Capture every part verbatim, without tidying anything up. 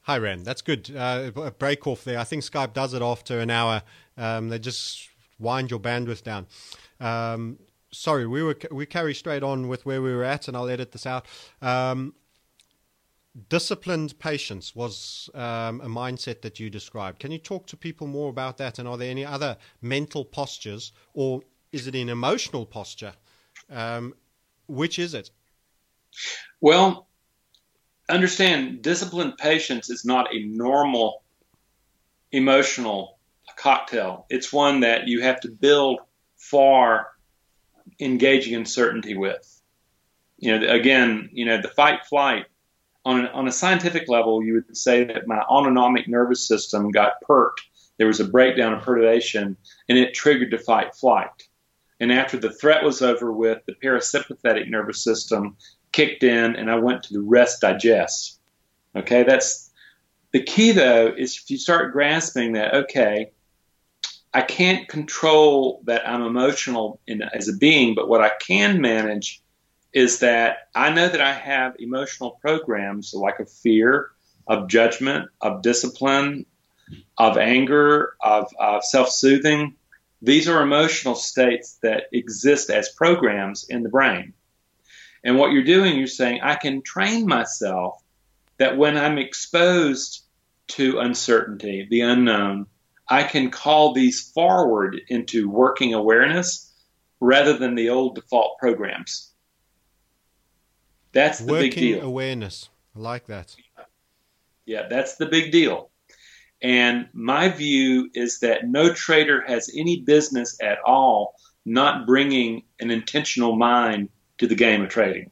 Hi, Rand. That's good. Uh, a break off there. I think Skype does it after an hour. Um, they just wind your bandwidth down. Um, sorry, we were we carry straight on with where we were at, and I'll edit this out. Um, disciplined patience was um, a mindset that you described. Can you talk to people more about that? And are there any other mental postures, or is it an emotional posture? Um, which is it? Well, understand, disciplined patience is not a normal emotional cocktail. It's one that you have to build for engaging in certainty with. You know, again, you know, the fight flight, on, on a scientific level, you would say that my autonomic nervous system got perked. There was a breakdown of perturbation, and it triggered the fight flight. And after the threat was over with, the parasympathetic nervous system kicked in, and I went to the rest digest. Okay, that's the key, though, is if you start grasping that, okay, I can't control that I'm emotional in, as a being, but what I can manage is that I know that I have emotional programs like of fear, of judgment, of discipline, of anger, of, of self-soothing. These are emotional states that exist as programs in the brain. And what you're doing, you're saying, I can train myself that when I'm exposed to uncertainty, the unknown, I can call these forward into working awareness rather than the old default programs. That's the working big deal. Awareness. I like that. Yeah, that's the big deal. And my view is that no trader has any business at all not bringing an intentional mind to the game of trading.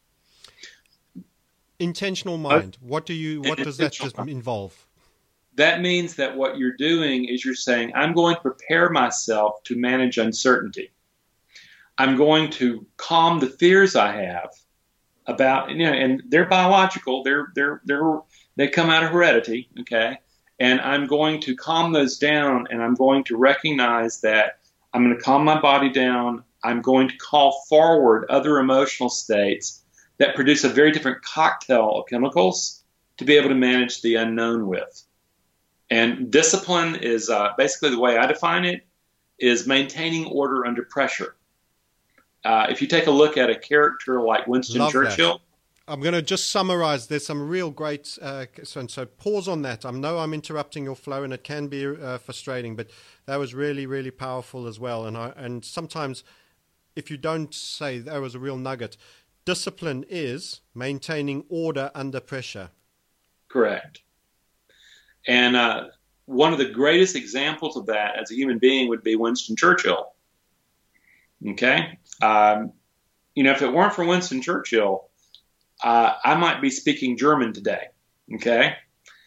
Intentional mind. What do you? What does that just involve? That means that what you're doing is you're saying, I'm going to prepare myself to manage uncertainty. I'm going to calm the fears I have about, you know, and they're biological. They're they're they're they come out of heredity. Okay. And I'm going to calm those down, and I'm going to recognize that I'm going to calm my body down. I'm going to call forward other emotional states that produce a very different cocktail of chemicals to be able to manage the unknown with. And discipline is uh, basically the way I define it is maintaining order under pressure. Uh, if you take a look at a character like Winston Love Churchill, that. I'm going to just summarize. There's some real great, uh, so, so pause on that. I know I'm interrupting your flow, and it can be uh, frustrating, but that was really, really powerful as well. And I, and sometimes if you don't say that was a real nugget, discipline is maintaining order under pressure. Correct. And uh, one of the greatest examples of that as a human being would be Winston Churchill. Okay? Um, you know, if it weren't for Winston Churchill, Uh, I might be speaking German today, okay?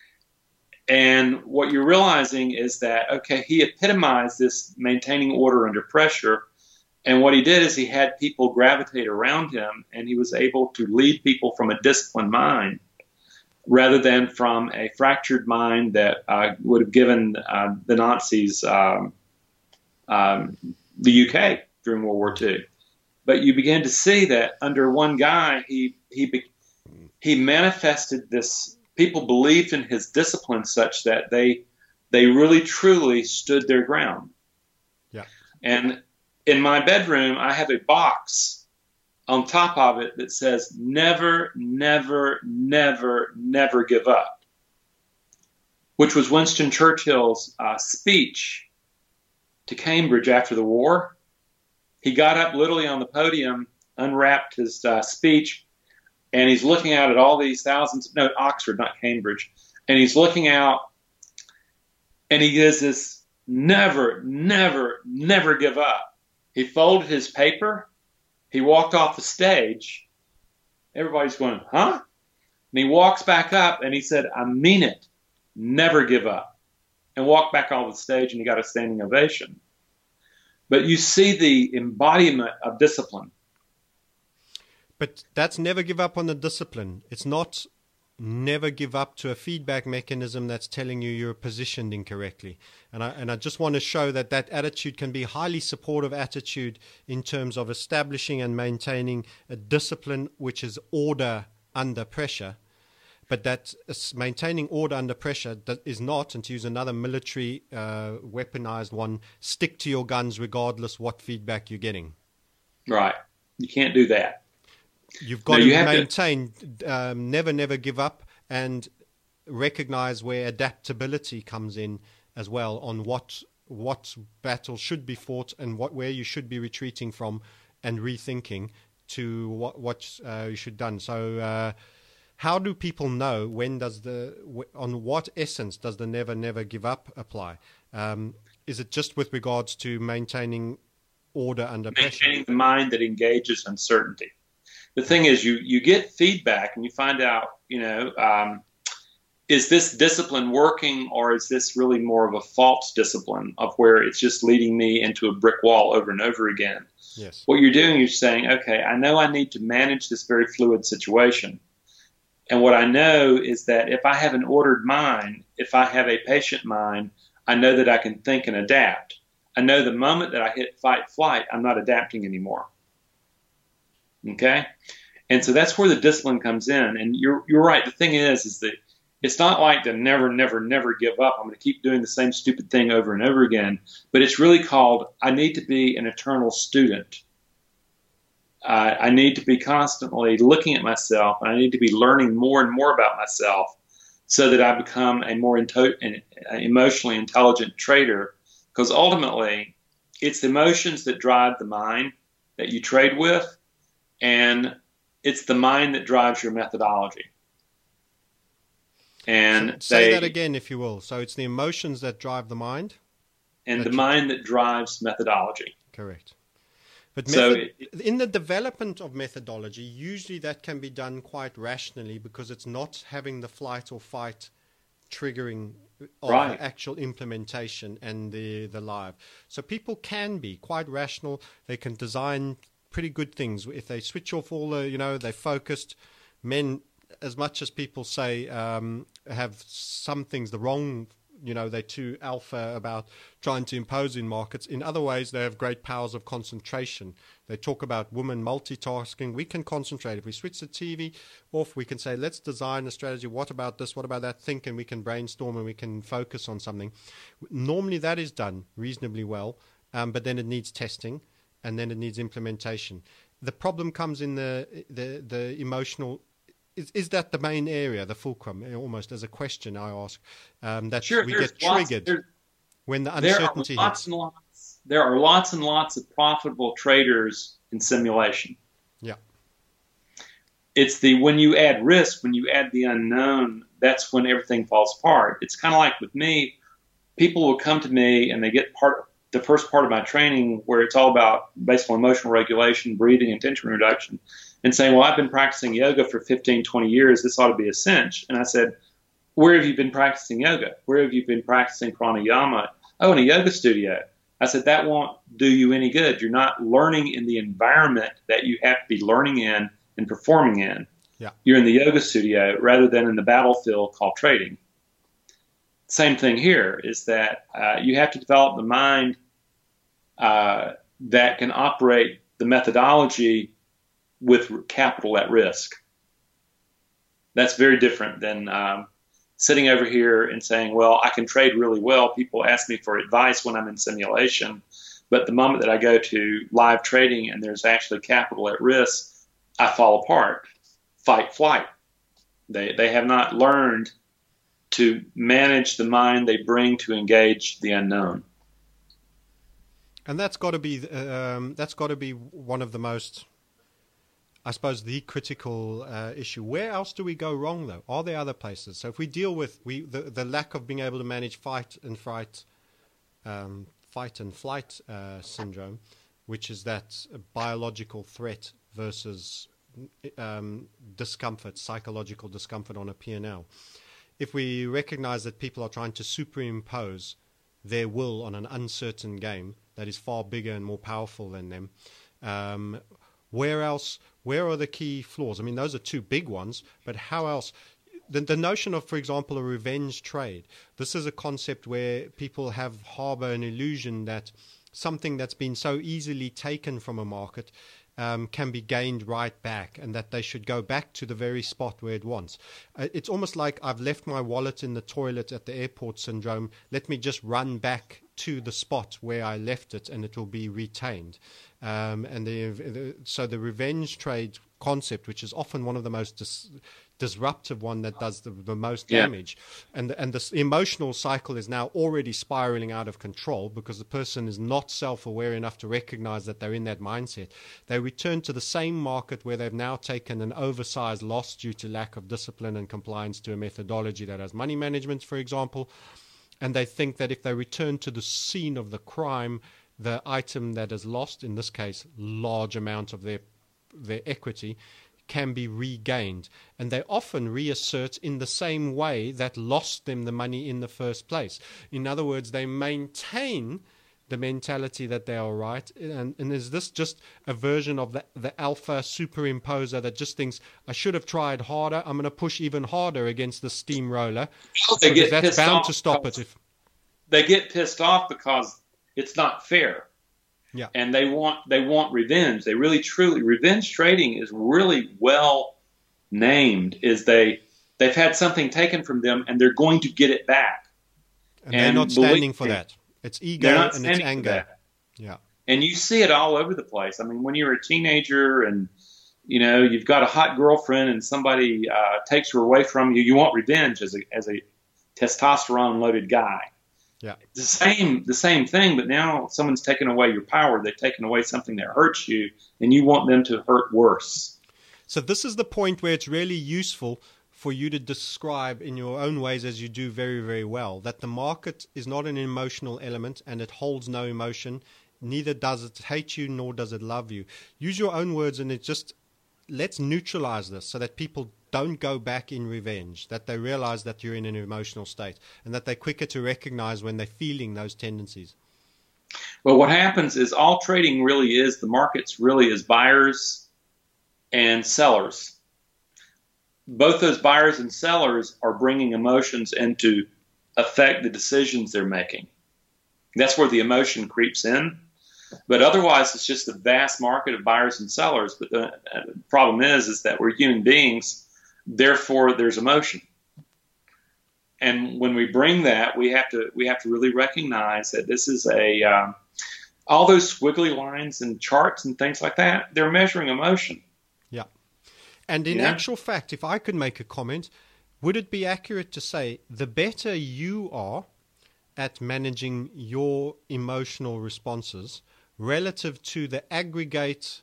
And what you're realizing is that, okay, he epitomized this maintaining order under pressure, and what he did is he had people gravitate around him, and he was able to lead people from a disciplined mind rather than from a fractured mind that uh, would have given uh, the Nazis um, um, the U K during World War Two. But you begin to see that under one guy, he he he manifested this. People believed in his discipline such that they they really truly stood their ground. Yeah. And in my bedroom, I have a box on top of it that says "Never, never, never, never give up," which was Winston Churchill's uh, speech to Cambridge after the war. He got up literally on the podium, unwrapped his uh, speech, and he's looking out at all these thousands, no, Oxford, not Cambridge, and he's looking out, and he gives this, never, never, never give up. He folded his paper, he walked off the stage, everybody's going, huh? And he walks back up, and he said, I mean it, never give up, and walked back off the stage, and he got a standing ovation. But you see the embodiment of discipline. But that's never give up on the discipline. It's not never give up to a feedback mechanism that's telling you you're positioned incorrectly. And I, and I just want to show that that attitude can be a highly supportive attitude in terms of establishing and maintaining a discipline which is order under pressure. but that s- maintaining order under pressure that is not, and to use another military uh, weaponized one, stick to your guns regardless what feedback you're getting. Right. You can't do that. You've got No, to you have maintain, um, never, never give up, and recognize where adaptability comes in as well on what what battle should be fought and what where you should be retreating from and rethinking to what what uh, you should done. So uh, how do people know when does the on what essence does the never never give up apply? Um, is it just with regards to maintaining order under pressure? Maintaining the mind that engages uncertainty. The thing is, you you get feedback and you find out, you know, um, is this discipline working, or is this really more of a false discipline of where it's just leading me into a brick wall over and over again? Yes. What you're doing, you're saying, okay, I know I need to manage this very fluid situation. And what I know is that if I have an ordered mind, if I have a patient mind, I know that I can think and adapt. I know the moment that I hit fight flight, I'm not adapting anymore. Okay? And so that's where the discipline comes in. And you're you're right. The thing is, is that it's not like to never, never, never give up. I'm going to keep doing the same stupid thing over and over again. But it's really called, I need to be an eternal student. Uh, I need to be constantly looking at myself, and I need to be learning more and more about myself so that I become a more into- an emotionally intelligent trader. Because ultimately, it's the emotions that drive the mind that you trade with, and it's the mind that drives your methodology. And say they, that again, if you will. So it's the emotions that drive the mind, and the you, mind that drives methodology. Correct. But so method, it, in the development of methodology, usually that can be done quite rationally because it's not having the flight or fight triggering of right. the actual implementation and the the live. So people can be quite rational. They can design pretty good things if they switch off all the, you know, they're focused. Men, as much as people say, um, have some things the wrong, you know, they're too alpha about trying to impose in markets. In other ways, they have great powers of concentration. They talk about women multitasking. We can concentrate. If we switch the T V off, we can say, let's design a strategy. What about this? What about that? Think, and we can brainstorm and we can focus on something. Normally that is done reasonably well, um, but then it needs testing and then it needs implementation. The problem comes in the the, the emotional. Is, is that the main area, the fulcrum, almost as a question I ask, um, that sure, we get triggered lots, when the uncertainty there are lots hits? And lots, there are lots and lots of profitable traders in simulation. Yeah. It's the when you add risk, when you add the unknown, that's when everything falls apart. It's kind of like with me, people will come to me and they get part the first part of my training where it's all about based on emotional regulation, breathing, and tension reduction, and saying, well, I've been practicing yoga for fifteen, twenty years. This ought to be a cinch. And I said, where have you been practicing yoga? Where have you been practicing pranayama? Oh, in a yoga studio. I said, that won't do you any good. You're not learning in the environment that you have to be learning in and performing in. Yeah. You're in the yoga studio rather than in the battlefield called trading. Same thing here is that uh, you have to develop the mind uh, that can operate the methodology with capital at risk. That's very different than um, sitting over here and saying, well, I can trade really well. People ask me for advice when I'm in simulation, but the moment that I go to live trading and there's actually capital at risk, I fall apart. Fight, flight. They they have not learned to manage the mind they bring to engage the unknown. And that's got to be um, that's got to be one of the most, I suppose, the critical uh, issue. Where else do we go wrong, though? Are there other places? So if we deal with we the, the lack of being able to manage fight and fright, um, fight and flight uh, syndrome, which is that biological threat versus um, discomfort, psychological discomfort on a P and L. If we recognize that people are trying to superimpose their will on an uncertain game that is far bigger and more powerful than them, um, where else, where are the key flaws? I mean, those are two big ones, but how else? The, the notion of, for example, a revenge trade. This is a concept where people have harbor an illusion that something that's been so easily taken from a market um, can be gained right back, and that they should go back to the very spot where it wants. Uh, it's almost like I've left my wallet in the toilet at the airport syndrome. Let me just run back to the spot where I left it, and it will be retained. Um, and the, the, so the revenge trade concept, which is often one of the most dis- disruptive one that does the, the most Yeah. damage, and and this emotional cycle is now already spiraling out of control because the person is not self-aware enough to recognize that they're in that mindset. They return to the same market where they've now taken an oversized loss due to lack of discipline and compliance to a methodology that has money management, for example. And they think that if they return to the scene of the crime, the item that is lost, in this case, large amount of their their equity, can be regained. And they often reassert in the same way that lost them the money in the first place. In other words, they maintain the mentality that they are right. And, and is this just a version of the, the alpha superimposer that just thinks, I should have tried harder, I'm going to push even harder against the steamroller, They because get that's pissed bound off to stop it. because- If They get pissed off because it's not fair. Yeah. And they want they want revenge. They really truly revenge trading is really well named. Is they they've had something taken from them and they're going to get it back. and, they're And not believe standing for me, that. It's ego They're not and it's standing for anger. that. Yeah. And you see it all over the place. I mean, when you're a teenager and you know you've got a hot girlfriend and somebody uh, takes her away from you, you want revenge as a as a testosterone loaded guy. Yeah. The same, the same thing, but now someone's taken away your power. They've taken away something that hurts you, and you want them to hurt worse. So this is the point where it's really useful for you to describe in your own ways, as you do very, very well, that the market is not an emotional element and it holds no emotion. Neither does it hate you, nor does it love you. Use your own words, and it just let's neutralize this so that people don't go back in revenge, that they realize that you're in an emotional state, and that they're quicker to recognize when they're feeling those tendencies. Well, what happens is all trading really is, the markets really is buyers and sellers. Both those buyers and sellers are bringing emotions in to affect the decisions they're making. That's where the emotion creeps in. But otherwise, it's just a vast market of buyers and sellers. But the uh, problem is, is that we're human beings. Therefore, there's emotion. And when we bring that, we have to we have to really recognize that this is a um, all those squiggly lines and charts and things like that. They're measuring emotion. Yeah. And in Yeah. actual fact, if I could make a comment, would it be accurate to say the better you are at managing your emotional responses relative to the aggregate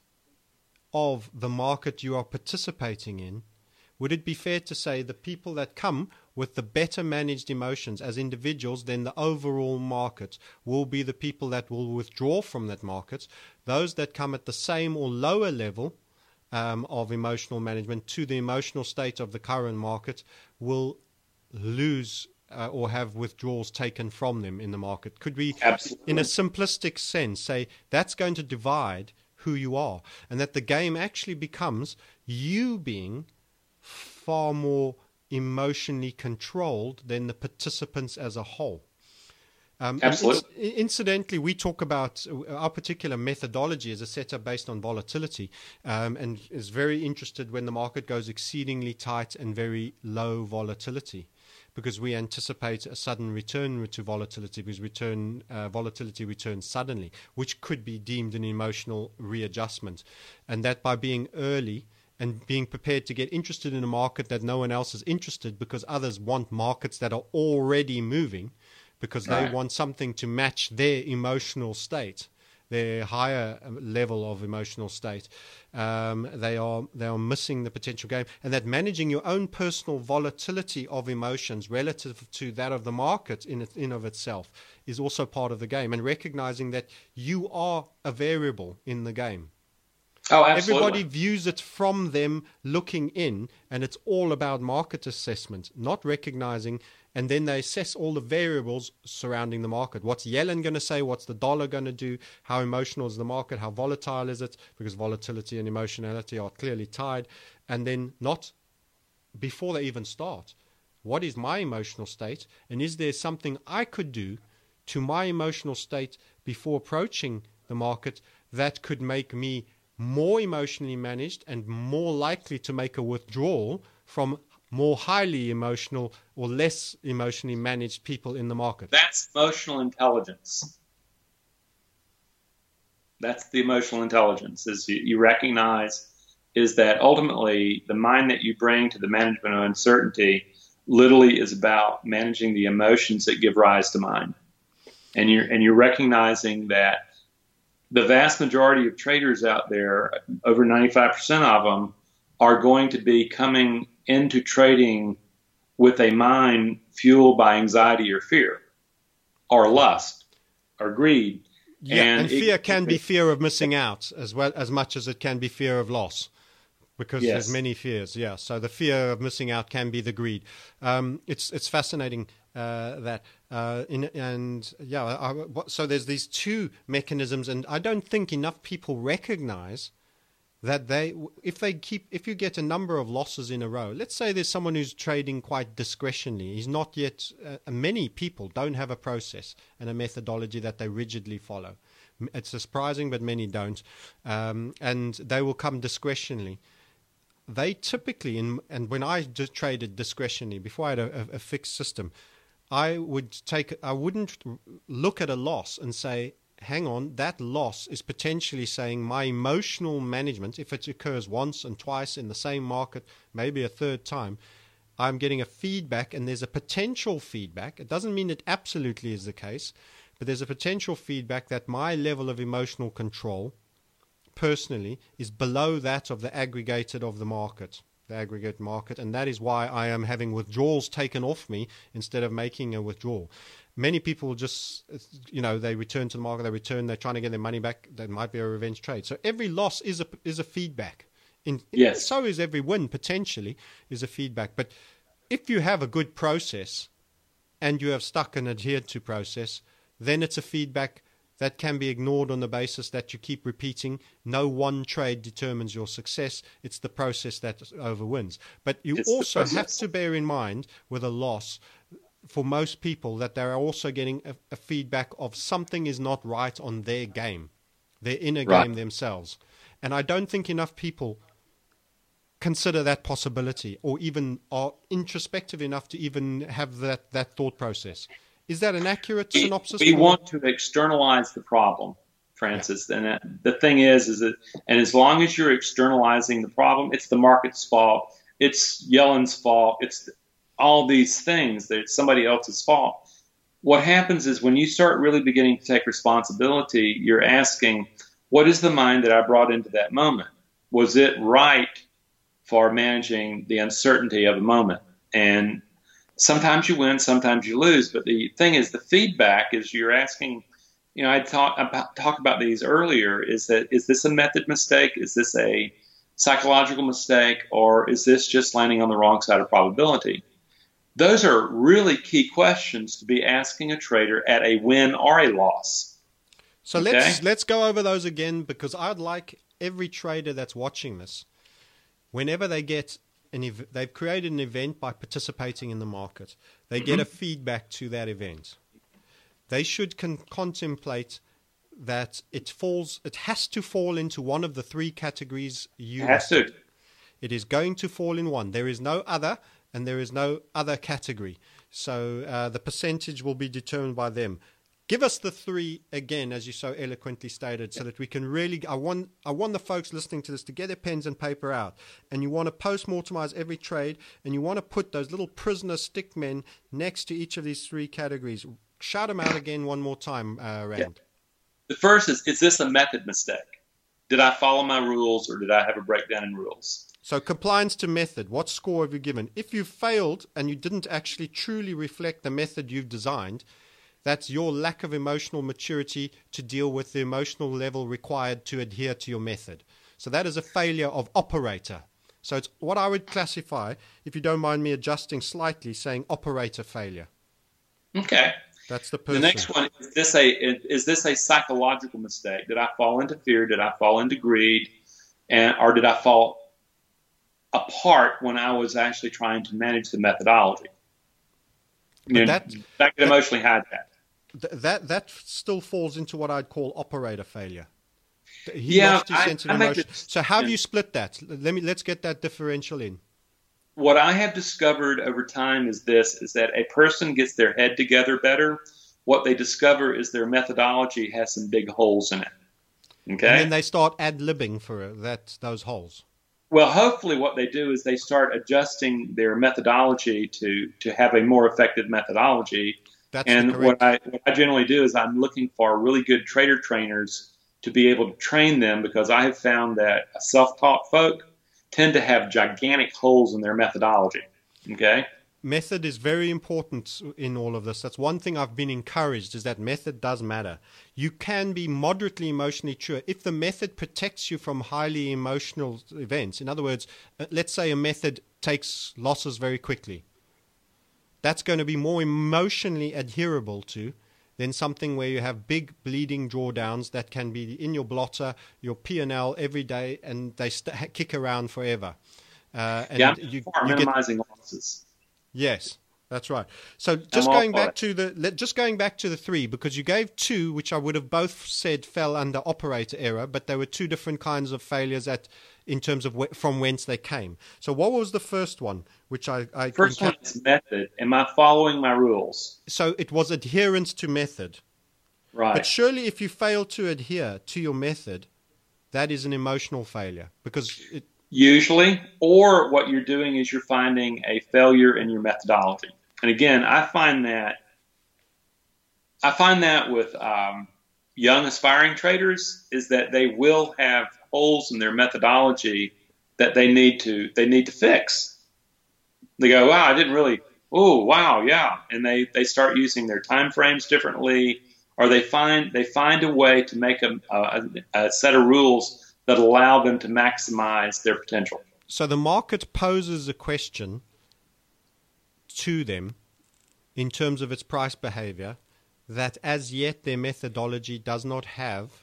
of the market you are participating in, would it be fair to say the people that come with the better managed emotions as individuals, then the overall market will be the people that will withdraw from that market? Those that come at the same or lower level um, of emotional management to the emotional state of the current market will lose uh, or have withdrawals taken from them in the market. Could we, Absolutely. in a simplistic sense, say that's going to divide who you are, and that the game actually becomes you being far more emotionally controlled than the participants as a whole? Um, Absolutely. Inc- incidentally, we talk about uh, our particular methodology is a setup based on volatility, um, and is very interested when the market goes exceedingly tight and very low volatility, because we anticipate a sudden return to volatility, because return uh, volatility returns suddenly, which could be deemed an emotional readjustment, and that by being early and being prepared to get interested in a market that no one else is interested, because others want markets that are already moving, because they Right. want something to match their emotional state, their higher level of emotional state. Um, they are they are missing the potential game, and that managing your own personal volatility of emotions relative to that of the market in it, in of itself is also part of the game, and recognizing that you are a variable in the game. Oh, absolutely. Everybody views it from them looking in, and it's all about market assessment, not recognizing, and then they assess all the variables surrounding the market. What's Yellen going to say? What's the dollar going to do? How emotional is the market? How volatile is it? Because volatility and emotionality are clearly tied. And then not before they even start, what is my emotional state? And is there something I could do to my emotional state before approaching the market that could make me more emotionally managed and more likely to make a withdrawal from more highly emotional or less emotionally managed people in the market. That's emotional intelligence. That's the emotional intelligence, is you, you recognize is that ultimately the mind that you bring to the management of uncertainty literally is about managing the emotions that give rise to mind. And you're, and you're recognizing that the vast majority of traders out there, over ninety-five percent of them, are going to be coming into trading with a mind fueled by anxiety or fear or lust or greed. Yeah, and, and fear it, can it, be fear of missing out as well as much as it can be fear of loss, because yes. there's many fears. Yeah, so the fear of missing out can be the greed. Um, it's it's fascinating uh, that uh, in and yeah. I, so there's these two mechanisms, and I don't think enough people recognize that they, if they keep, if you get a number of losses in a row, let's say there's someone who's trading quite discretionally, he's not yet, uh, many people don't have a process and a methodology that they rigidly follow. It's surprising, but many don't. Um, and they will come discretionally. They typically, in, and when I just traded discretionally, before I had a, a, a fixed system, I would take, I wouldn't look at a loss and say, hang on, that loss is potentially saying my emotional management, if it occurs once and twice in the same market, maybe a third time, I'm getting a feedback, and there's a potential feedback. It doesn't mean it absolutely is the case, but there's a potential feedback that my level of emotional control personally is below that of the aggregated of the market, the aggregate market, and that is why I am having withdrawals taken off me instead of making a withdrawal. Many people just, you know, they return to the market, they return, they're trying to get their money back. That might be a revenge trade. So every loss is a is a feedback. In, yes. So is every win, potentially, is a feedback. But if you have a good process and you have stuck and adhered to process, then it's a feedback that can be ignored on the basis that you keep repeating. No one trade determines your success. It's the process that overwins. But you it's also have to bear in mind with a loss, for most people, that they're also getting a, a feedback of something is not right on their game, their inner right. game themselves. And I don't think enough people consider that possibility, or even are introspective enough to even have that, that thought process. Is that an accurate we, synopsis? We want to externalize the problem, Francis. Yeah. And that, the thing is, is that, and as long as you're externalizing the problem, it's the market's fault, it's Yellen's fault, it's all these things, that it's somebody else's fault. What happens is when you start really beginning to take responsibility, you're asking, what is the mind that I brought into that moment? Was it right for managing the uncertainty of a moment? And sometimes you win, sometimes you lose. But the thing is, the feedback is you're asking, you know, I talked about, talk about these earlier, is that, is this a method mistake? Is this a psychological mistake? Or is this just landing on the wrong side of probability? Those are really key questions to be asking a trader at a win or a loss. So okay? let's let's go over those again, because I'd like every trader that's watching this, whenever they get an ev- they've created an event by participating in the market, they mm-hmm. get a feedback to that event. They should con- contemplate that it falls. It has to fall into one of the three categories you it has to. It is going to fall in one. There is no other. And there is no other category. So uh, the percentage will be determined by them. Give us the three again, as you so eloquently stated, so that we can really, I want I want the folks listening to this to get their pens and paper out. And you want to post-mortemize every trade, and you want to put those little prisoner stickmen next to each of these three categories. Shout them out again one more time, uh, Rand. Yeah. The first is, is this a method mistake? Did I follow my rules, or did I have a breakdown in rules? So compliance to method, what score have you given? If you failed and you didn't actually truly reflect the method you've designed, that's your lack of emotional maturity to deal with the emotional level required to adhere to your method. So that is a failure of operator. So it's what I would classify, if you don't mind me adjusting slightly, saying operator failure. Okay. That's the person. The next one, is this a is this a psychological mistake? Did I fall into fear? Did I fall into greed? And or did I fall apart when I was actually trying to manage the methodology? You know, that, that could emotionally hijack. That that still falls into what I'd call operator failure. He Yeah, lost his I, sense of I make emotion. this, So how do yeah. you split that? Let me let's get that differential in. What I have discovered over time is this, is that a person gets their head together better. What they discover is their methodology has some big holes in it. Okay? And then they start ad-libbing for that those holes. Well, hopefully what they do is they start adjusting their methodology to, to have a more effective methodology. That's and the what correct. I, what I generally do is I'm looking for really good trader trainers to be able to train them, because I have found that self-taught folk tend to have gigantic holes in their methodology. Okay? Method is very important in all of this. That's one thing I've been encouraged, is that method does matter. You can be moderately emotionally true if the method protects you from highly emotional events. In other words, uh, let's say a method takes losses very quickly. That's going to be more emotionally adherable to than something where you have big bleeding drawdowns that can be in your blotter, your P and L every day, and they st- kick around forever. Uh, and Yeah, I'm you, for you minimizing get, losses. Yes, that's right. So just I'm all going for back it. to the just going back to the three, because you gave two, which I would have both said fell under operator error, but they were two different kinds of failures at in terms of wh- from whence they came. So what was the first one, which I, I First enca- one is method. Am I following my rules? so it was adherence to method. Right. But surely, if you fail to adhere to your method, that is an emotional failure, because it, Usually, or what you're doing is you're finding a failure in your methodology. And again, I find that I find that with um, young aspiring traders is that they will have holes in their methodology that they need to they need to fix. They go, wow, I didn't really. Oh, wow, yeah, and they, they start using their time frames differently, or they find they find a way to make a, a, a set of rules that allow them to maximize their potential. so the market poses a question to them in terms of its price behavior that as yet their methodology does not have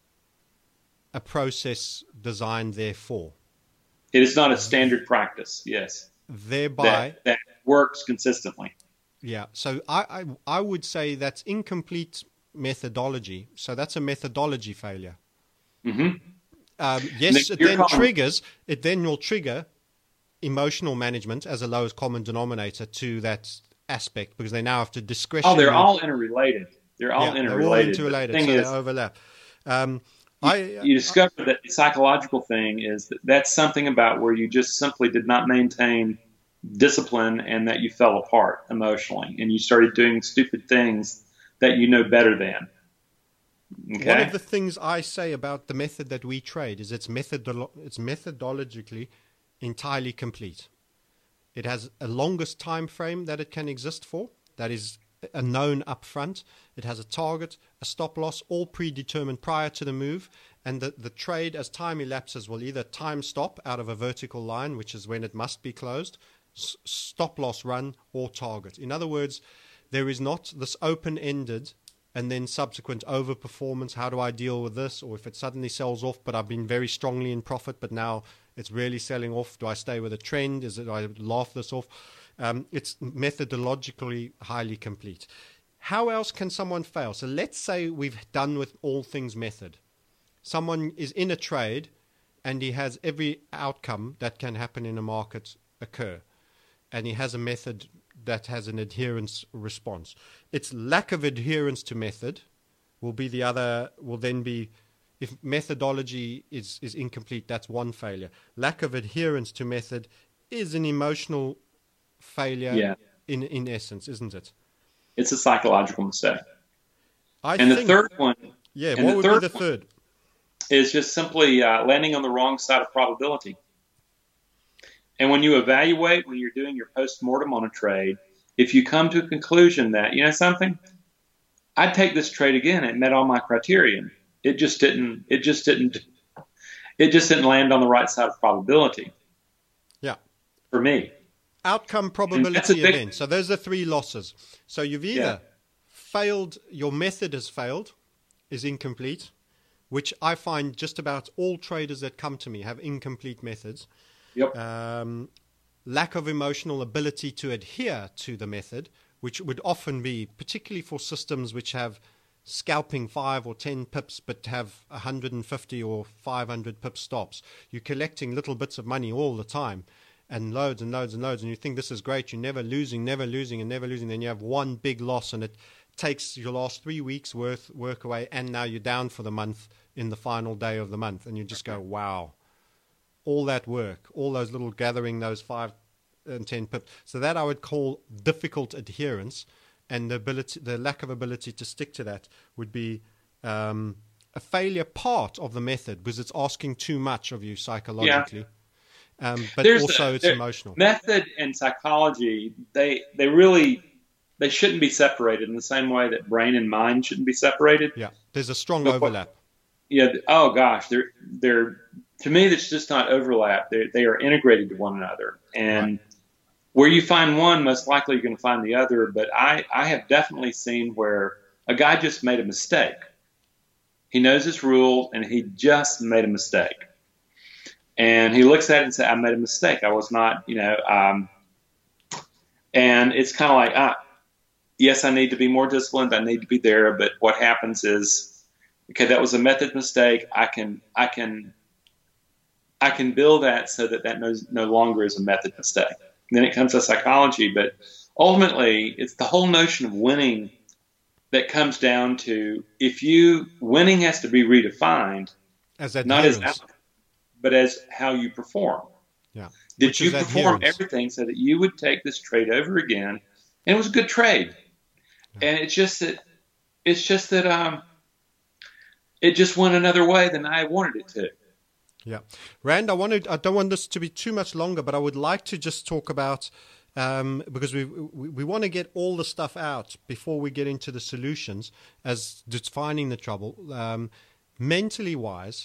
a process designed therefore. It is not a standard practice, yes, Thereby, that, that works consistently. yeah. So I, I I would say that's incomplete methodology. So that's a methodology failure. Mm-hmm. Um, yes, then it you're then calling- triggers it then will trigger emotional management as a lowest common denominator to that aspect, because they now have to discretion. Oh, they're all interrelated. They're all yeah, they're all interrelated. interrelated, The thing so is, they overlap. Um, you, I you discover that the psychological thing is that that's something about where you just simply did not maintain discipline and that you fell apart emotionally and you started doing stupid things that you know better than. Okay? One of the things I say about the method that we trade is it's methodolo- it's methodologically entirely complete. It has a longest time frame that it can exist for, that is a known upfront. It has a target, a stop loss, all predetermined prior to the move, and the, the trade as time elapses will either time stop out of a vertical line, which is when it must be closed, s- stop loss run, or target. In other words, there is not this open-ended and then subsequent overperformance. How do I deal with this? Or if it suddenly sells off, but I've been very strongly in profit, but now it's really selling off. Do I stay with a trend? Is it, do I laugh this off? Um, it's methodologically highly complete. How else can someone fail? So let's say we've done with all things method. Someone is in a trade and he has every outcome that can happen in a market occur. And he has a method that has an adherence response. Its lack of adherence to method will be the other, will then be, if methodology is, is incomplete, that's one failure. Lack of adherence to method is an emotional failure Yeah. in, in essence, isn't it? It's a psychological mistake. I And the think, third one, yeah, and what the would be third the one- third? is just simply uh, landing on the wrong side of probability. And when you evaluate, when you're doing your post-mortem on a trade, if you come to a conclusion that, you know something, I'd take this trade again, it met all my criterion. It just didn't, it just didn't, it just didn't land on the right side of probability Yeah. for me. Outcome that's a probability big- event. So those are three losses. So you've either Yeah. failed, your method has failed, is incomplete, which I find just about all traders that come to me have incomplete methods. Yep. Um, lack of emotional ability to adhere to the method, which would often be, particularly for systems which have scalping five or ten pips but have one hundred fifty or five hundred pip stops. You're collecting little bits of money all the time, and loads and loads and loads, and you think this is great. You're never losing, never losing, and never losing. Then you have one big loss, and it takes your last three weeks worth work away, and now you're down for the month in the final day of the month, and you just go, wow, all that work, all those little gathering, those five and ten pips. So that I would call difficult adherence. And the ability, the lack of ability to stick to that would be um, a failure part of the method, because it's asking too much of you psychologically. Yeah. Um, but There's also a, it's emotional. Method and psychology, they they really they shouldn't be separated in the same way that brain and mind shouldn't be separated. Yeah, there's a strong but overlap. What, yeah. Oh gosh, they're they're to me that's just not overlap. They they are integrated to one another, and. Right. Where you find one, most likely you're going to find the other. But I, I have definitely seen where a guy just made a mistake. He knows his rule, and he just made a mistake. And he looks at it and says, I made a mistake. I was not, you know. Um, and it's kind of like, ah, yes, I need to be more disciplined. I need to be there. But what happens is, okay, that was a method mistake. I can, I can, I can build that so that that no, no longer is a method mistake. Then it comes to psychology, but ultimately it's the whole notion of winning that comes down to if you winning has to be redefined as not as outcome, but as how you perform. Yeah. Did Which you perform adherence. Everything so that you would take this trade over again? And it was a good trade. Yeah. And it's just that it's just that um it just went another way than I wanted it to. Yeah. Rand, I wanted, I don't want this to be too much longer, but I would like to just talk about, um, because we, we, we want to get all the stuff out before we get into the solutions as defining the trouble. Um, mentally wise,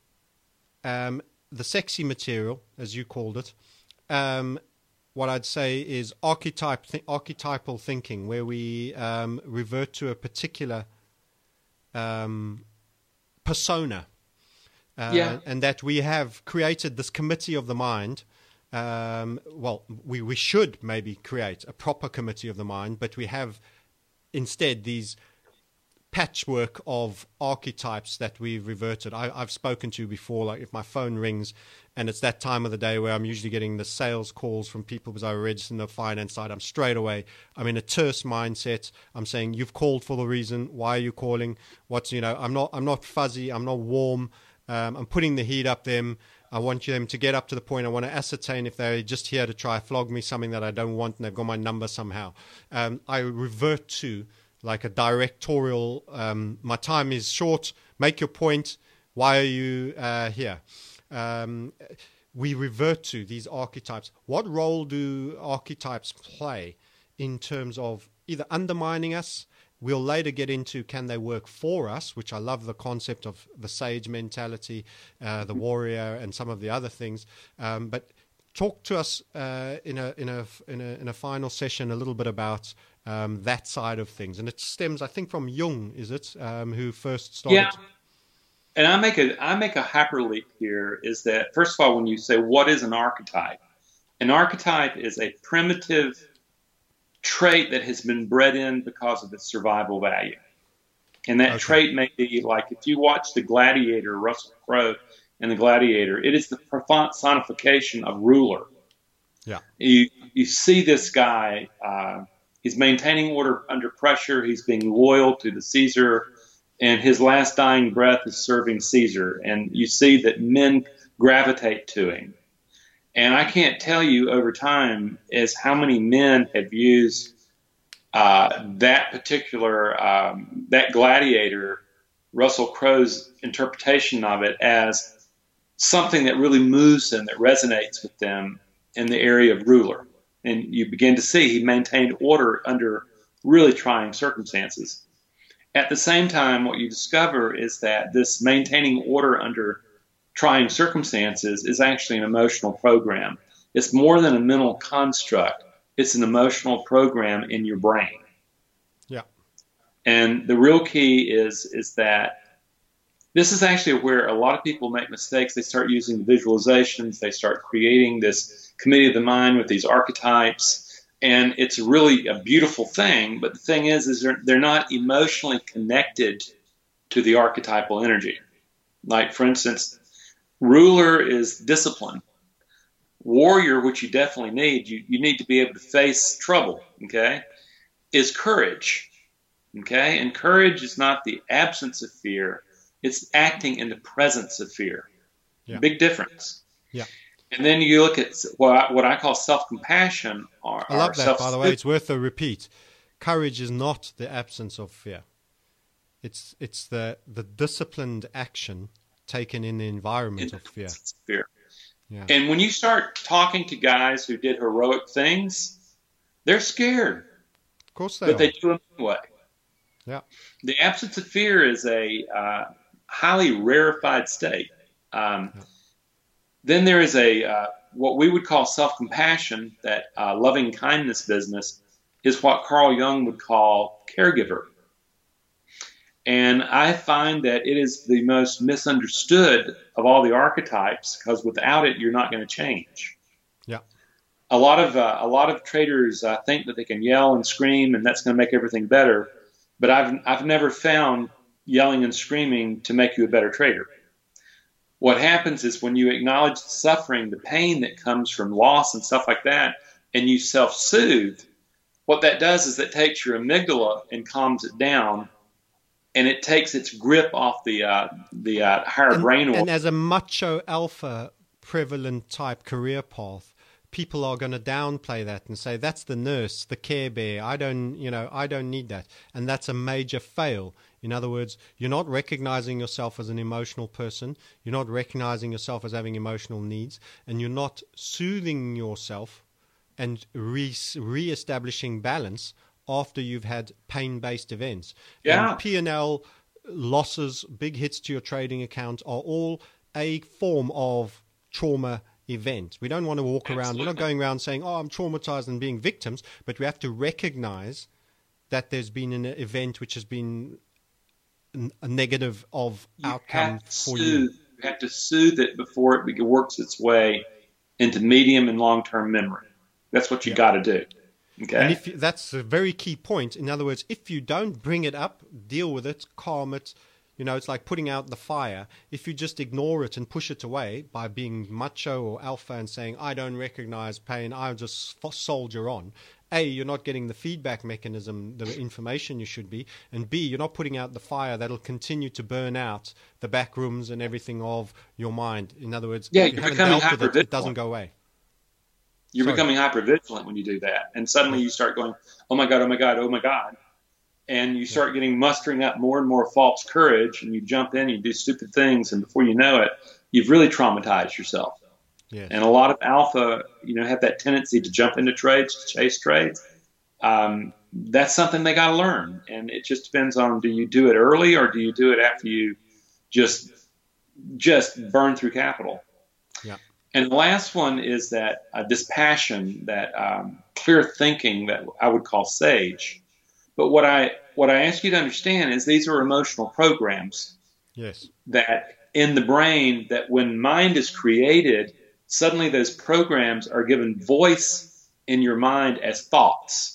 um, the sexy material, as you called it, um, what I'd say is archetype, th- archetypal thinking, where we um, revert to a particular um, persona. Uh, yeah. And that we have created this committee of the mind. Um, well, we, we should maybe create a proper committee of the mind, but we have instead these patchwork of archetypes that we've reverted. I, I've spoken to before, like if my phone rings and it's that time of the day where I'm usually getting the sales calls from people because I register in the finance side, I'm straight away, I'm in a terse mindset. I'm saying, you've called for the reason. Why are you calling? What's, you know, I'm not, I'm not fuzzy. I'm not warm. Um, I'm putting the heat up them. I want them to get up to the point. I want to ascertain if they're just here to try flog me something that I don't want and they've got my number somehow. Um, I revert to like a directorial, um, my time is short, make your point. Why are you uh, here? Um, we revert to these archetypes. What role do archetypes play in terms of either undermining us? We'll later get into can they work for us, which I love the concept of the sage mentality, uh, the warrior, and some of the other things. Um, but talk to us uh, in a in a in a in a final session a little bit about um, that side of things, and it stems, I think, from Jung, is it, um, who first started? Yeah, and I make a I make a hyperleap here. Is that first of all, when you say what is an archetype, an archetype is a primitive trait that has been bred in because of its survival value. And that okay. trait may be like if you watch The Gladiator, Russell Crowe in The Gladiator, it is the personification of ruler. Yeah. You you see this guy, uh, he's maintaining order under pressure, he's being loyal to the Caesar, and his last dying breath is serving Caesar. And you see that men gravitate to him. And I can't tell you over time as how many men have used uh, that particular, um, that gladiator, Russell Crowe's interpretation of it as something that really moves them, that resonates with them in the area of ruler. And you begin to see he maintained order under really trying circumstances. At the same time, what you discover is that this maintaining order under trying circumstances is actually an emotional program. It's more than a mental construct. It's an emotional program in your brain. Yeah. And the real key is, is that this is actually where a lot of people make mistakes. They start using visualizations. They start creating this committee of the mind with these archetypes. and it's really a beautiful thing. But the thing is, is they're, they're not emotionally connected to the archetypal energy. Like, for instance, ruler is discipline. Warrior, which you definitely need, you, you need to be able to face trouble, okay, is courage, okay? And courage is not the absence of fear. It's acting in the presence of fear. Yeah. Big difference. Yeah. And then you look at what I, what I call self-compassion. Or, I love or that, self- by the way. It's worth a repeat. Courage is not the absence of fear. It's it's the, the disciplined action taken in the environment of fear. fear. Yeah. And when you start talking to guys who did heroic things, they're scared. Of course they but are. they do them anyway. Yeah. The absence of fear is a uh, highly rarefied state. Um, yeah. Then there is a uh, what we would call self-compassion, that uh, loving kindness business, is what Carl Jung would call caregiver. And I find that it is the most misunderstood of all the archetypes, because without it, you're not going to change. Yeah. A lot of uh, a lot of traders uh, think that they can yell and scream, and that's going to make everything better. But I've I've never found yelling and screaming to make you a better trader. What happens is when you acknowledge the suffering, the pain that comes from loss and stuff like that, and you self-soothe, what that does is it takes your amygdala and calms it down, and it takes its grip off the uh, the uh, higher and, brain. And as a macho alpha prevalent type career path, people are going to downplay that and say that's the nurse, the care bear. I don't, you know, I don't need that, and that's a major fail. In other words, you're not recognizing yourself as an emotional person. You're not recognizing yourself as having emotional needs, and you're not soothing yourself and re re-establishing balance after you've had pain-based events. Yeah. And P and L losses, big hits to your trading account are all a form of trauma event. We don't want to walk Absolutely. around. We're not going around saying, oh, I'm traumatized and being victims, but we have to recognize that there's been an event which has been a negative of You outcome have to for soothe, you. You have to soothe it before it be- works its way into medium and long-term memory. That's what you Yeah. got to do. Okay. And if you, that's a very key point. In other words, if you don't bring it up, deal with it, calm it, you know, it's like putting out the fire. If you just ignore it and push it away by being macho or alpha and saying, I don't recognize pain, I'll just f- soldier on. A, you're not getting the feedback mechanism, the information you should be. And B, you're not putting out the fire that'll continue to burn out the back rooms and everything of your mind. In other words, Yeah, if you you're haven't becoming dealt with it, it doesn't hypervigilant. go away. You're Sorry. becoming hypervigilant when you do that. And suddenly you start going, oh my God, oh my God, oh my God. And you start getting mustering up more and more false courage, and you jump in, you do stupid things, and before you know it, you've really traumatized yourself. Yes. And a lot of alpha, you know, have that tendency to jump into trades, to chase trades. Um, that's something they got to learn. And it just depends on, do you do it early or do you do it after you just just burn through capital? Yeah. And the last one is that uh, dispassion, that um, clear thinking that I would call sage. But what I what I ask you to understand is these are emotional programs. Yes. That in the brain, that when mind is created, suddenly those programs are given voice in your mind as thoughts.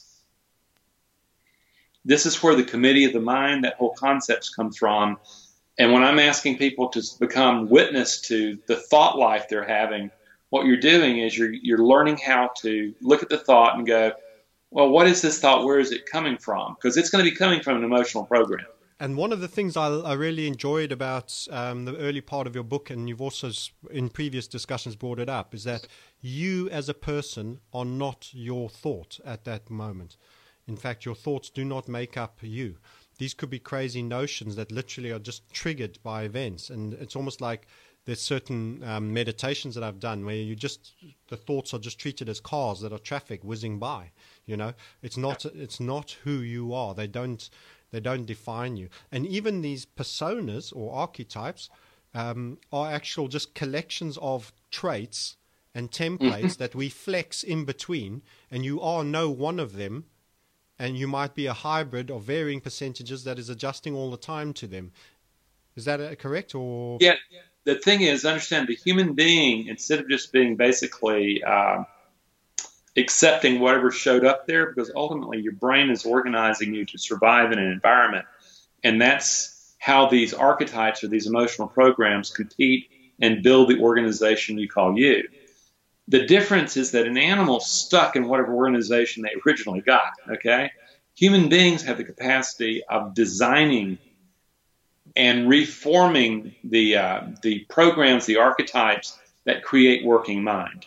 This is where the committee of the mind, that whole concept comes from. And when I'm asking people to become witness to the thought life they're having, what you're doing is you're you're learning how to look at the thought and go, well, what is this thought? Where is it coming from? Because it's going to be coming from an emotional program. And one of the things I, I really enjoyed about um, the early part of your book, and you've also in previous discussions brought it up, is that you as a person are not your thought at that moment. In fact, your thoughts do not make up you. These could be crazy notions that literally are just triggered by events. And it's almost like there's certain um, meditations that I've done where you just, the thoughts are just treated as cars that are traffic whizzing by. You know, it's not, it's not who you are. They don't, they don't define you. And even these personas or archetypes um, are actual just collections of traits and templates that we flex in between, and you are no one of them. And you might be a hybrid of varying percentages that is adjusting all the time to them. Is that uh, correct? Or yeah, the thing is, understand the human being, instead of just being basically uh, accepting whatever showed up there, because ultimately your brain is organizing you to survive in an environment. And that's how these archetypes or these emotional programs compete and build the organization you call you. The difference is that an animal's stuck in whatever organization they originally got, okay? Human beings have the capacity of designing and reforming the uh, the programs, the archetypes that create working mind.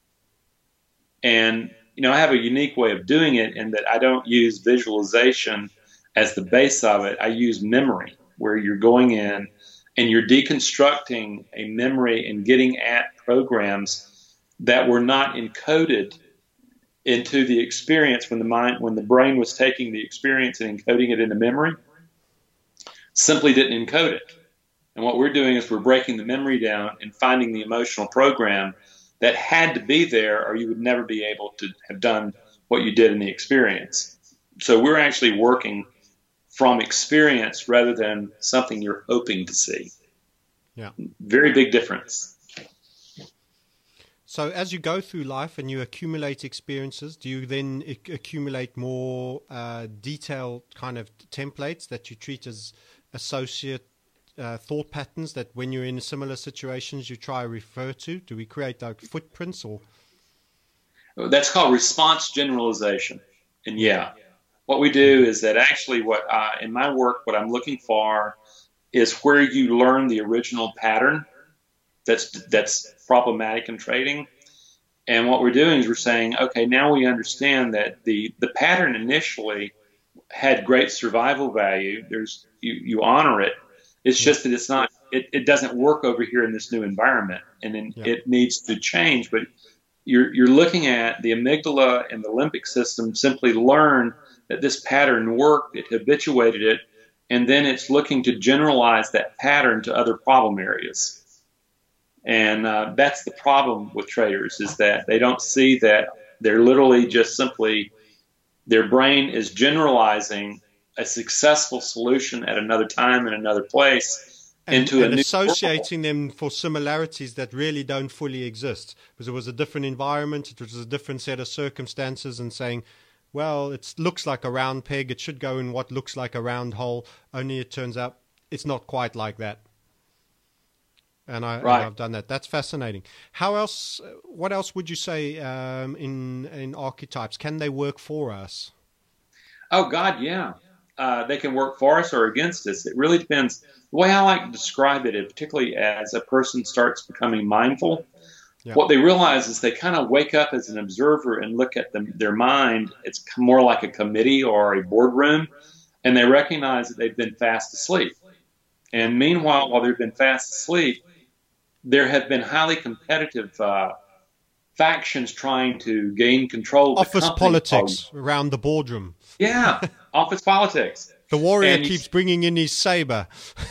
And, you know, I have a unique way of doing it in that I don't use visualization as the base of it. I use memory, where you're going in and you're deconstructing a memory and getting at programs that were not encoded into the experience when the mind, when the brain was taking the experience and encoding it into memory, simply didn't encode it. And what we're doing is we're breaking the memory down and finding the emotional program that had to be there, or you would never be able to have done what you did in the experience. So we're actually working from experience rather than something you're hoping to see. Yeah. Very big difference. So as you go through life and you accumulate experiences, do you then ac- accumulate more uh, detailed kind of templates that you treat as associate uh, thought patterns that when you're in similar situations you try to refer to? Do we create like footprints or? That's called response generalization. And yeah, what we do is that actually what uh, in my work, what I'm looking for is where you learn the original pattern that's that's problematic in trading. And what we're doing is we're saying, okay, now we understand that the, the pattern initially had great survival value. There's you, you honor it. It's just that it's not it, it doesn't work over here in this new environment, and then yeah. it needs to change. But you're you're looking at the amygdala and the limbic system simply learn that this pattern worked, it habituated it, and then it's looking to generalize that pattern to other problem areas. And uh, that's the problem with traders, is that they don't see that they're literally just simply, their brain is generalizing a successful solution at another time in another place and, into and a new associating world. them for similarities that really don't fully exist, because it was a different environment, it was a different set of circumstances, and saying, well, it looks like a round peg, it should go in what looks like a round hole, only it turns out it's not quite like that. And, I, right. and I've done that. That's fascinating. How else? What else would you say um, in in archetypes? Can they work for us? Oh God, yeah. Uh, they can work for us or against us. It really depends. The way I like to describe it, particularly as a person starts becoming mindful, yeah. what they realize is they kind of wake up as an observer and look at them, their mind. It's more like a committee or a boardroom, and they recognize that they've been fast asleep. And meanwhile, while they've been fast asleep, there have been highly competitive uh, factions trying to gain control of office the politics around the boardroom. Yeah, office politics. The warrior and keeps you, bringing in his saber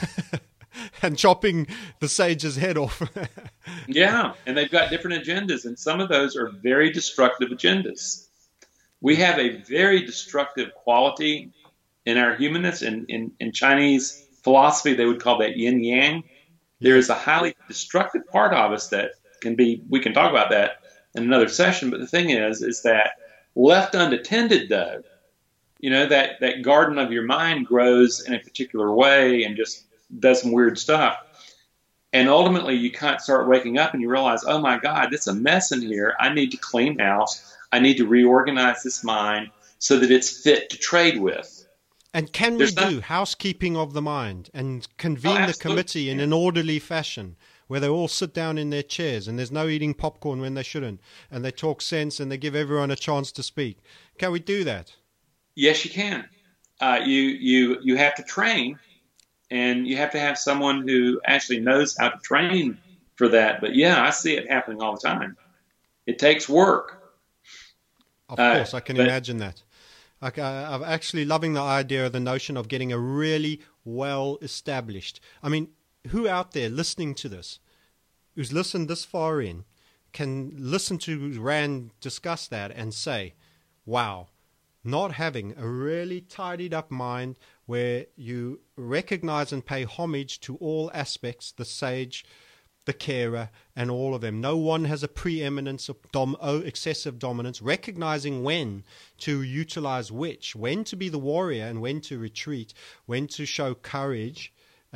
and chopping the sage's head off. Yeah, and they've got different agendas, and some of those are very destructive agendas. We have a very destructive quality in our humanness. In, in, in Chinese philosophy, they would call that yin-yang. There is a highly destructive part of us that can be, we can talk about that in another session, but the thing is, is that left unattended though, you know, that, that garden of your mind grows in a particular way and just does some weird stuff. And ultimately you kind of start waking up and you realize, oh my God, there's a mess in here. I need to clean house. I need to reorganize this mind so that it's fit to trade with. And can There's we do not, housekeeping of the mind and convene oh, the committee in an orderly fashion where they all sit down in their chairs and there's no eating popcorn when they shouldn't, and they talk sense and they give everyone a chance to speak? Can we do that? Yes, you can. Uh, you you you have to train, and you have to have someone who actually knows how to train for that. But yeah, I see it happening all the time. It takes work. Of uh, course, I can but, imagine that. Like, uh, I'm actually loving the idea of the notion of getting a really well established. I mean, who out there listening to this, who's listened this far in, can listen to Rand discuss that and say, wow, not having a really tidied up mind where you recognize and pay homage to all aspects, the sage, the carer, and all of them. No one has a preeminence of dom- oh, excessive dominance, recognizing when to utilize which, when to be the warrior and when to retreat, when to show courage.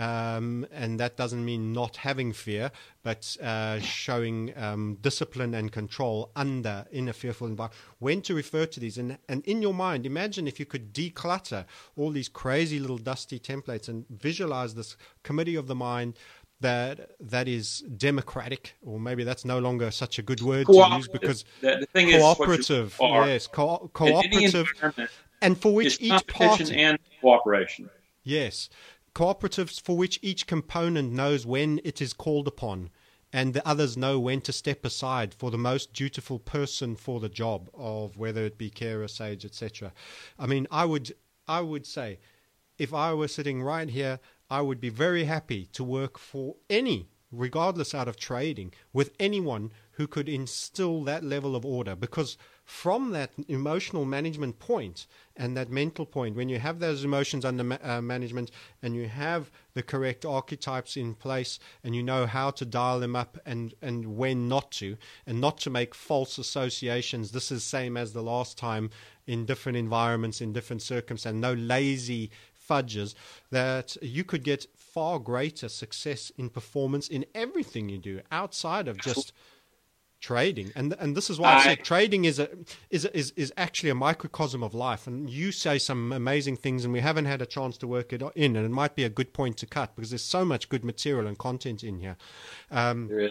Um, and that doesn't mean not having fear, but uh, showing um, discipline and control under in a fearful environment. When to refer to these, and and in your mind, imagine if you could declutter all these crazy little dusty templates and visualize this committee of the mind that that is democratic, or maybe that's no longer such a good word to use because the, the thing cooperative, is what yes, co- cooperative, and for which each competition party and cooperation, yes. Cooperatives for which each component knows when it is called upon, and the others know when to step aside for the most dutiful person for the job of whether it be carer, sage, et cetera. I mean, I would, I would say, if I were sitting right here, I would be very happy to work for any, regardless out of trading, with anyone who could instill that level of order, because from that emotional management point and that mental point, when you have those emotions under ma- uh, management and you have the correct archetypes in place and you know how to dial them up and, and when not to, and not to make false associations. This is same as the last time in different environments, in different circumstances, no lazy fudges, that you could get far greater success in performance in everything you do outside of just trading. And and this is why I, I said trading is a is a, is is actually a microcosm of life. And you say some amazing things, and we haven't had a chance to work it in. And it might be a good point to cut because there's so much good material and content in here. Um, there is.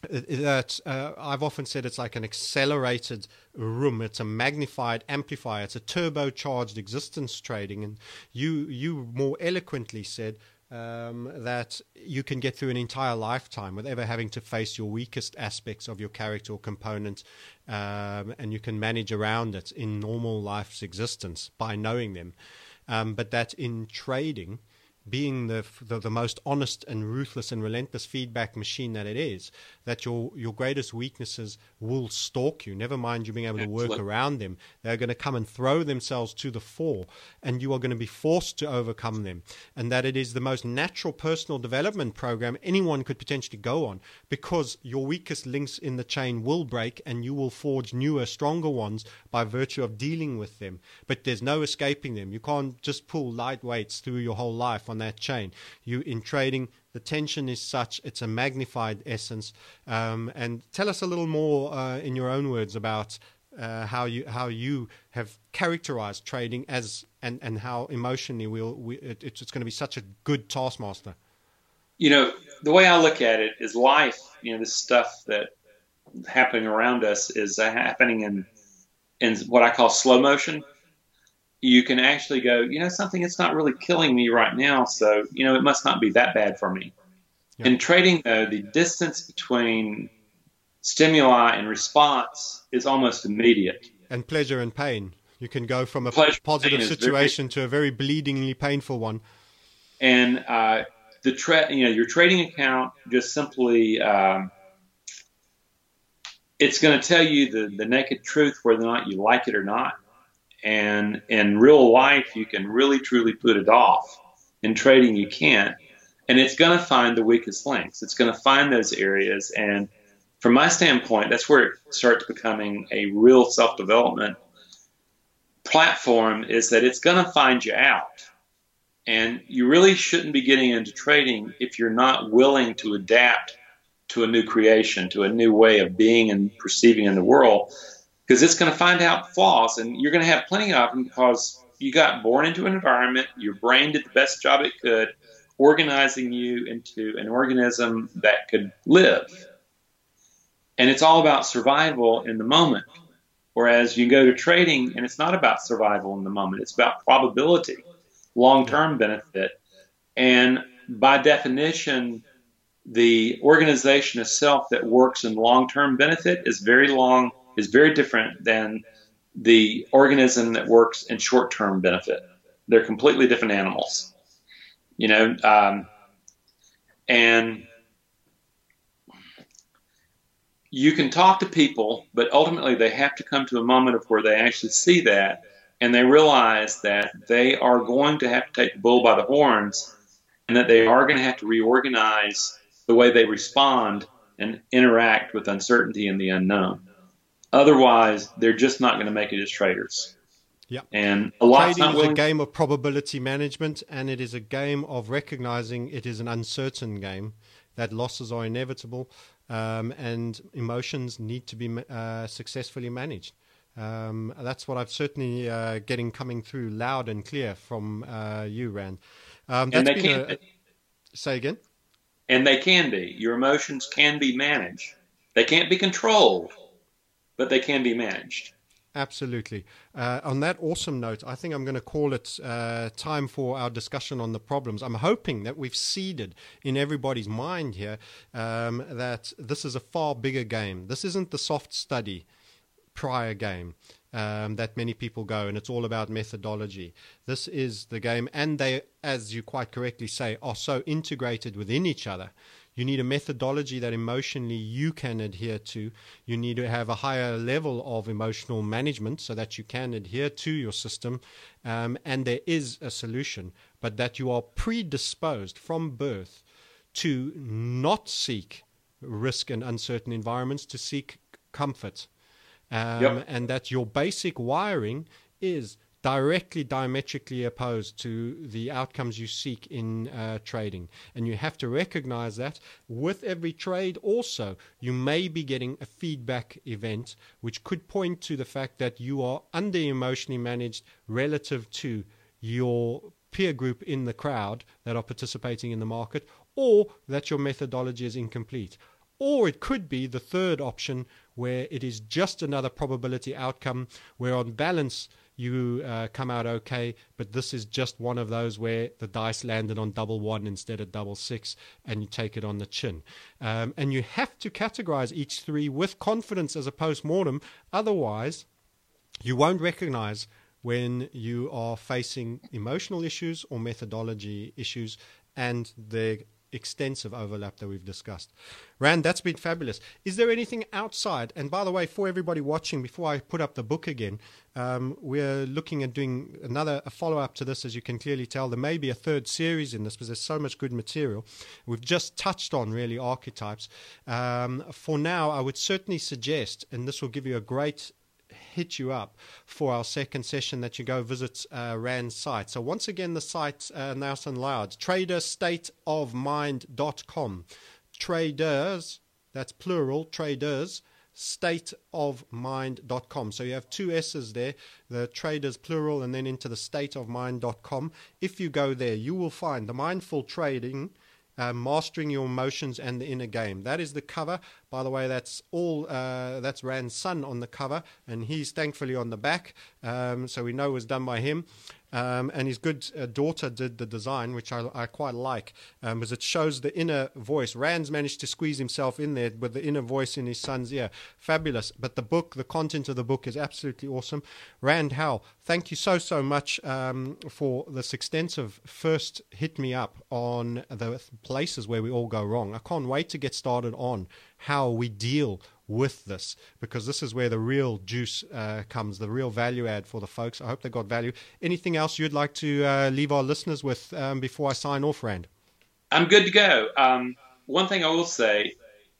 That uh, I've often said it's like an accelerated room. It's a magnified amplifier. It's a turbocharged existence trading. And you you more eloquently said um, that you can get through an entire lifetime without ever having to face your weakest aspects of your character or component, um, and you can manage around it in normal life's existence by knowing them. Um, but that in trading, being the, the the most honest and ruthless and relentless feedback machine that it is, that your your greatest weaknesses will stalk you. Never mind you being able to work around them. They're going to come and throw themselves to the fore, and you are going to be forced to overcome them. And that it is the most natural personal development program anyone could potentially go on, because your weakest links in the chain will break and you will forge newer, stronger ones by virtue of dealing with them. But there's no escaping them. You can't just pull light weights through your whole life on that chain. You in trading, the tension is such, it's a magnified essence. Um, and tell us a little more uh, in your own words about uh, how you how you have characterized trading as and, and how emotionally we'll, we it, it's going to be such a good taskmaster. You know, the way I look at it is life. You know, this stuff that happening around us is uh, happening in in what I call slow motion. You can actually go, you know, something that's not really killing me right now, so, you know, it must not be that bad for me. Yeah. In trading, though, the distance between stimuli and response is almost immediate. And pleasure and pain. You can go from a pleasure positive situation very, to a very bleedingly painful one. And uh, the tra- you know, your trading account just simply, um, it's going to tell you the, the naked truth, whether or not you like it or not. And in real life, you can really, truly put it off. In trading, you can't. And it's going to find the weakest links. It's going to find those areas. And from my standpoint, that's where it starts becoming a real self-development platform, is that it's going to find you out. And you really shouldn't be getting into trading if you're not willing to adapt to a new creation, to a new way of being and perceiving in the world. Because it's going to find out flaws, and you're going to have plenty of them because you got born into an environment, your brain did the best job it could, organizing you into an organism that could live. And it's all about survival in the moment. Whereas you go to trading, and it's not about survival in the moment. It's about probability, long-term benefit. And by definition, the organization itself that works in long-term benefit is very long is very different than the organism that works in short-term benefit. They're completely different animals, you know, um, and you can talk to people, but ultimately they have to come to a moment of where they actually see that, and they realize that they are going to have to take the bull by the horns, and that they are going to have to reorganize the way they respond and interact with uncertainty and the unknown. Otherwise, they're just not going to make it as traders. Yeah. And a lot's Trading not is willing. a game of probability management, and it is a game of recognizing it is an uncertain game, that losses are inevitable, um, and emotions need to be uh, successfully managed. Um, that's what I've certainly uh, getting coming through loud and clear from uh, you, Rand. Um, and that's they been can a, be. Say again? And they can be. Your emotions can be managed. They can't be controlled, but they can be managed. Absolutely. Uh, on that awesome note, I think I'm going to call it uh, time for our discussion on the problems. I'm hoping that we've seeded in everybody's mind here um, that this is a far bigger game. This isn't the soft study prior game um, that many people go, and it's all about methodology. This is the game, and they, as you quite correctly say, are so integrated within each other. You need a methodology that emotionally you can adhere to. You need to have a higher level of emotional management so that you can adhere to your system. Um, and there is a solution, but that you are predisposed from birth to not seek risk and uncertain environments, to seek comfort. Um, Yep. And that your basic wiring is directly diametrically opposed to the outcomes you seek in uh, trading. And you have to recognize that with every trade also, you may be getting a feedback event which could point to the fact that you are under emotionally managed relative to your peer group in the crowd that are participating in the market, or that your methodology is incomplete. Or it could be the third option, where it is just another probability outcome, where on balance you uh, come out okay, but this is just one of those where the dice landed on double one instead of double six, and you take it on the chin. Um, and you have to categorize each three with confidence as a post-mortem. Otherwise, you won't recognize when you are facing emotional issues or methodology issues and the extensive overlap that we've discussed. Rand, that's been fabulous. Is there anything outside? And by the way, for everybody watching, before I put up the book again, um, we're looking at doing another a follow-up to this. As you can clearly tell, there may be a third series in this because there's so much good material. We've just touched on really archetypes. Um, for now, I would certainly suggest, and this will give you a great hit you up for our second session, that you go visit uh, Rand's site. So once again, the site uh, now and loud, trader state of mind dot com. Traders, that's plural, traders, state of mind dot com. So you have two S's there, the traders plural, and then into the state of mind dot com. If you go there, you will find the Mindful Trading, Uh, Mastering Your Emotions and the Inner Game. That is the cover. By the way, that's all. Uh, that's Rand's son on the cover, and he's thankfully on the back, um, so we know it was done by him. Um, and his good uh, daughter did the design, which I, I quite like, um, because it shows the inner voice. Rand's managed to squeeze himself in there with the inner voice in his son's ear. Fabulous. But the book, the content of the book is absolutely awesome. Rand Howell, thank you so, so much um, for this extensive first hit me up on the places where we all go wrong. I can't wait to get started on how we deal with this, because this is where the real juice uh, comes, the real value add for the folks. I hope they got value. Anything else you'd like to uh, leave our listeners with um, before I sign off, Rand? I'm good to go. Um, one thing I will say,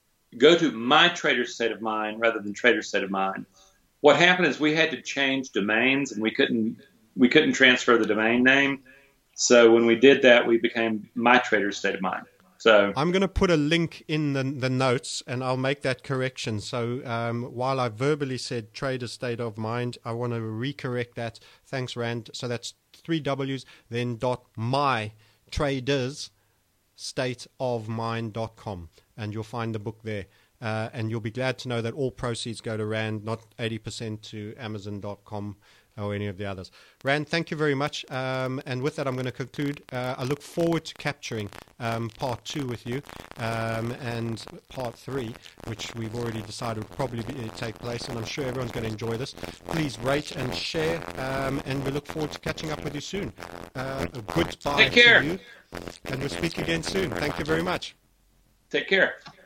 go to My Trader State of Mind rather than Trader State of Mind. What happened is we had to change domains, and we couldn't we couldn't transfer the domain name. So when we did that, we became My Trader State of Mind. So I'm going to put a link in the, the notes, and I'll make that correction. So um, while I verbally said Trader State of Mind, I want to recorrect that. Thanks, Rand. So that's three W's, then dot my traders state of mind dot com, and you'll find the book there. Uh, and you'll be glad to know that all proceeds go to Rand, not eighty percent to Amazon dot com or any of the others. Rand, thank you very much. Um, and with that, I'm going to conclude. Uh, I look forward to capturing um, part two with you um, and part three, which we've already decided will probably be, take place. And I'm sure everyone's going to enjoy this. Please rate and share. Um, and we look forward to catching up with you soon. Uh, goodbye Take care. to you. And we'll speak again soon. Thank you very much. Take care.